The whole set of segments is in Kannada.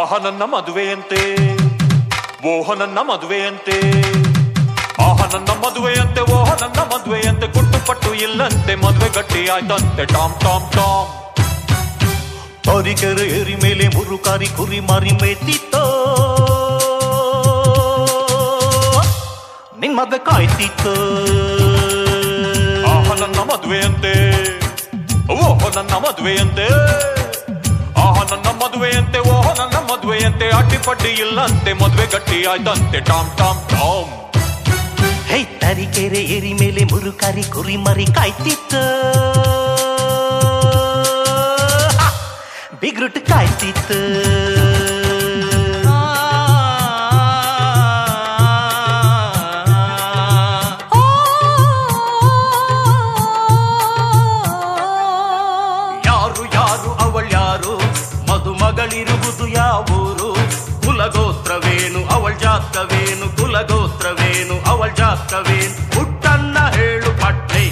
ಆಹ ನನ್ನ ಮದುವೆಯಂತೆ ಓಹ ನನ್ನ ಮದುವೆಯಂತೆ ಆಹ ನನ್ನ ಮದುವೆಯಂತೆ ಓಹ ನನ್ನ ಮದುವೆಯಂತೆ ಕುಟ್ಟುಪಟ್ಟು ಇಲ್ಲಂತೆ ಮದುವೆ ಗಟ್ಟಿ ಆಯ್ತಂತೆ ಟಾಮ್ ಟಾಮ್ ಟಾಮ್ ತರೀಕೆರೆ ಏರಿ ಮೇಲೆ ಮುರುಕಾರಿ ಕುರಿ ಮಾರಿ ಮೇತಿತ್ತೋ ನಿನ್ ಮದುವೆ ಕಾಯ್ತಿತ್ತು ಆಹ ನನ್ನ ಮದುವೆಯಂತೆ ಓಹ ನನ್ನ ಮದುವೆಯಂತೆ ಆಹ ನನ್ನ ಮದುವೆಯಂತೆ ಓಹ ನನ್ನ ಮದುವೆಯಂತೆ ಅಡ್ಡಿಪಡ್ಡಿ ಇಲ್ಲಂತೆ ಮದುವೆ ಗಟ್ಟಿ ಆಯ್ತಂತೆ ಟಾಮ್ ಟಾಮ್ ಟಾಮ್ ಹೇ ತರೀಕೆರೆ ಏರಿ ಮೇಲೆ ಮುರುಕಾರಿ ಕುರಿ ಮರಿ ಕಾಯ್ತಿತ್ತು ಬಿಗ್ರುಟ್ ಕಾಯ್ತಿತ್ತು ಯಾರು ಯಾರು ಅವಳ್ಯಾರು ಮದುಮಗಳಿರುವುದು ಯಾವೂರು ಕುಲಗೋತ್ರವೇನು ಅವಳ ಜಾತಕವೇನು ಕುಲಗೋತ್ರವೇನು ಅವಳ ಜಾತಕವೇನು ಹುಟ್ಟನ್ನ ಹೇಳು ಪಟ್ನೆ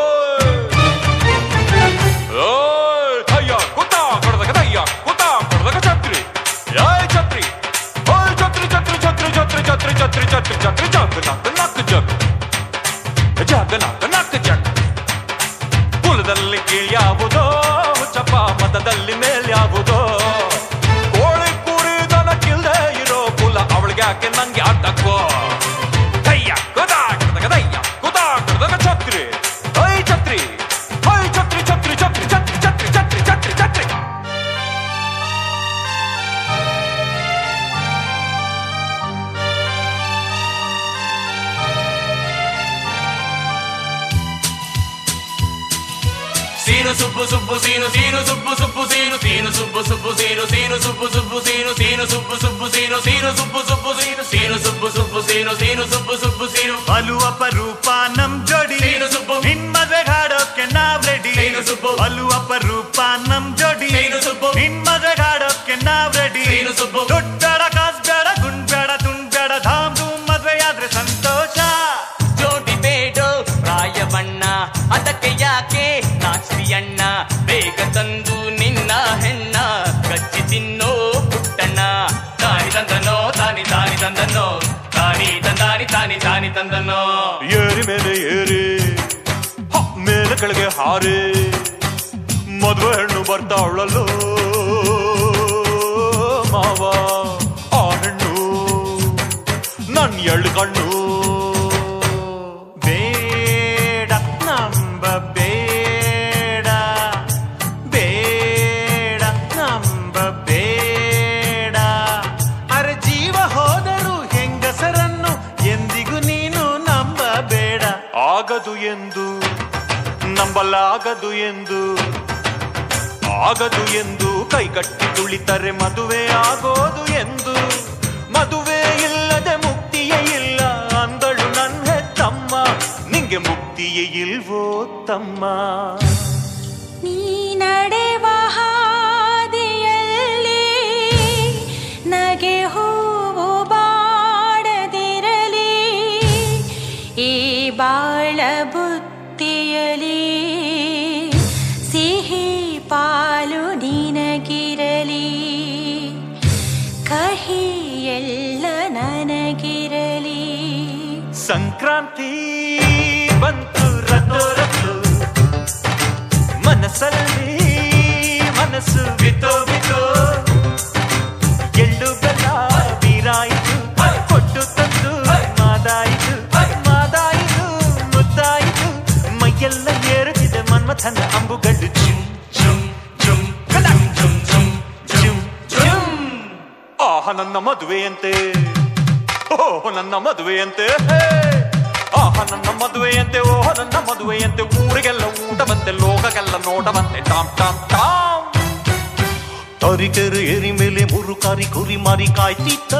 ಕುಲದಲ್ಲಿ ಕೀಳ್ಯಾವುದೋ ಚಪ ಮತದಲ್ಲಿ ಮೇಲ್ಯಾವುದೋ ಕೋಳಿ ಕುರಿ ದನಕ್ಕಿಲ್ದೆ ಇರೋ ಕುಲ ಅವಳಿಗೆ ಯಾಕೆ ನಂಗೆ ಆಟಕ್ಕೋ ಕಯ್ಯ ಕುದಾ ಕಡದಯ್ಯ ಕುದಾ ಕಡದಾಗ ಛತ್ರಿ ಐ ಛತ್ರಿ ಐ ಛತ್ರಿ ಛತ್ರಿ ಛತ್ರಿ ಛತ್ರಿ ಛತ್ರಿ ಛತ್ರಿ ಛತ್ರಿ ಛತ್ರಿ సీను సుబ్బు సుబ్బు సీను సీను సుబ్బు సుబ్బు సీను సీను సుబ్బు సుబ్బు సీను సీను సుబ్బు సుబ్బు సీను సీను సుబ్బు సుబ్బు సీను సీను సుబ్బు సుబ్బు సీను సీను సుబ్బు సుబ్బు సీను సీను ಸುಬ್ಬು ಸುಬ್ಬು ಸೀನು ಬಲು ಅಪರೂಪ ನಮ್ ಜೋಡಿ ಸೀನು ಸುಬ್ಬು ನಿನ್ ಮದ್ವೆಗ್ ಹಾಡೋಕೆ ನಾವ್ ರೆಡಿ ಸೀನು ಸುಬ್ಬು ಬಲು ಅಪರೂಪ ನಮ್ ಜೋಡಿ ಸೀನು ಸುಬ್ಬು ನಿನ್ ಮದ್ವೆಗ್ ಹಾಡೋಕೆ ನಾವ್ ರೆಡಿ ಸೀನು ಸುಬ್ಬು ದುಡ್ಡು ಬೇಡ ಕಾಸ್ ಬೇಡ ಗುಂಡ್ ಬೇಡ ತುಂಡ್ ಬೇಡ ಧಾಮ್ ಧೂಮ್ ಮದ್ವೆ ಆದ್ರೆ ಸಂತೋಷ ಜೋಡಿ ಬೇಡೋ ರಾಯವಣ್ಣ ಅದಕ್ಕೆ ಯಾಕೆ ನಾಚ್ರಿ ಅಣ್ಣ ಬೇಗ ತಂದು ನಿನ್ನ ಹೆಣ್ಣ ಕಚ್ಚಿ ತಿನ್ನೋ ಪುಟ್ಟಣ್ಣ ತಾನಿ ತಂದನೋ ತಾನಿ ತಾನಿ ತಂದನೋ ತಾನಿ ತಂದಾನಿ ತಾನಿ ತಾನಿ ತಂದನೋ ಏರಿ ಮೇಲೆ ಏರಿ ಮೇಲೆ ಕೆಳಗೆ ಹಾರಿ ಮದುವೆ ಹೆಣ್ಣು ಬರ್ತಾವಳಲ್ಲೋ ಮಾವ ಆ ಹೆಣ್ಣು ನನ್ ಎಳ್ಳು ಕಣ್ಣು ಬೇಡ ನಂಬ ಬೇಡ ಬೇಡ ನಂಬ ಬೇಡ ಅರೆ ಜೀವ ಹೋದರೂ ಹೆಂಗಸರನ್ನು ಎಂದಿಗೂ ನೀನು ನಂಬಬೇಡ ಆಗದು ಎಂದು ನಂಬಲಾಗದು ಎಂದು ಆಗದು ಎಂದು ಕೈಗಟ್ಟಿ ತುಳಿತರೆ ಮದುವೆ ಆಗೋದು ಎಂದು ಮದುವೆ ಇಲ್ಲದೆ ಮುಕ್ತಿಯೇ ಇಲ್ಲ ಅಂದಳು ನನ್ನ ಹೆತ್ತಮ್ಮ ನಿಂಗೆ ಮುಕ್ತಿಯೇ ಇಲ್ವೋ ತಮ್ಮ ನೀ ನಡೆವ ಹಾದಿಯಲ್ಲಿ ನಗೆ ಹೂವು ಬಾಡದಿರಲಿ ಈ ಬಾಳ ಬುತ್ತಿಯಲಿ ಸಿಹಿ ಪಾಲು ನಿನಗಿರಲಿ ಕಹಿ ಎಲ್ಲ ನನಗಿರಲಿ ಸಂಕ್ರಾಂತಿ ಬಂತು ರದ್ದು ರದ್ದು ಮನಸ್ಸಲ್ಲಿ ಮನಸ್ಸು ಬಿತ್ತೋ ಬಿತ್ತೋ ಎಳ್ಳು ಬೆಲ್ಲ ಬೀರಾಯಿತು ಕೊಟ್ಟು ತಂದು ಮಾದಾಯಿತು ಮಾದಾಯಿತು ಮುದ್ದಾಯಿತು ಮೈಯೆಲ್ಲ ಏರುತ್ತಿದೆ ಮನ್ಮಥನ ಅಂಬುಗಡ್ಡು ಜುಮ್ ಜುಮ್ ಜುಮ್ ಜುಮ್ ಜುಮ್ ಜುಮ್ ಜುಮ್ ಜುಮ್ ಆಹ ನನ್ನ ಮದುವೆಯಂತೆ ಓಹ ನನ್ನ ಮದುವೆಯಂತೆ ಆಹ ನನ್ನ ಮದುವೆಯಂತೆ ಓಹ ನನ್ನ ಮದುವೆಯಂತೆ ಊರಿಗೆಲ್ಲ ಊಟ ಬಂತೆ ಲೋಕಕ್ಕೆಲ್ಲ ನೋಟ ಬಂತೆ ಟಾಮ್ ಟಾಮ್ ಟಾಮ್ ತರೀಕೆರೆ ಏರಿ ಮೇಲೆ ಮುರುಕಾರಿ ಕುರಿ ಮಾರಿ ಕಾಯ್ತಿತ್ತ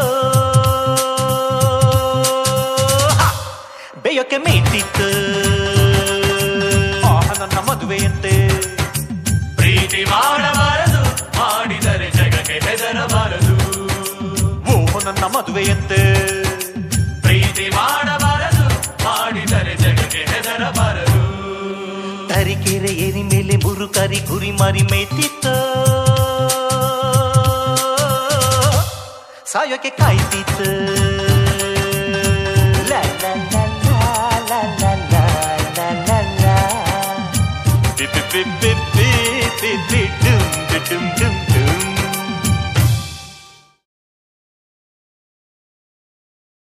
ಬೇಯಕ್ಕೆ ಮೇಯ್ತಿತ್ತ ಆಹ ನನ್ನ ಮದುವೆಯಂತೆ ಪ್ರೀತಿ ಮಾಡಬಾರದು ಮಾಡಿದರೆ ಜಗಕ್ಕೆ ಹೆದರಬಾರದು ಓಹ ನನ್ನ ಮದುವೆಯಂತೆ ಪ್ರೀತಿ ಮಾಡಬಾರದು ಮಾಡಿದರೆ ಜಗಕ್ಕೆ ಹೆದರಬಾರದು ತರೀಕೆರೆ ಏರಿ ಮೇಲೆ ಮುರುಕಾರಿ ಕುರಿ ಮಾರಿ ಮೇಯ್ತಿತ್ತ ಸಾಯೋಕೆ ಕಾಯ್ತಿತ್ತು. ಲ ಲ ಲ ಲ ಲ ಲ ಲ ಲ ಲ ಲ.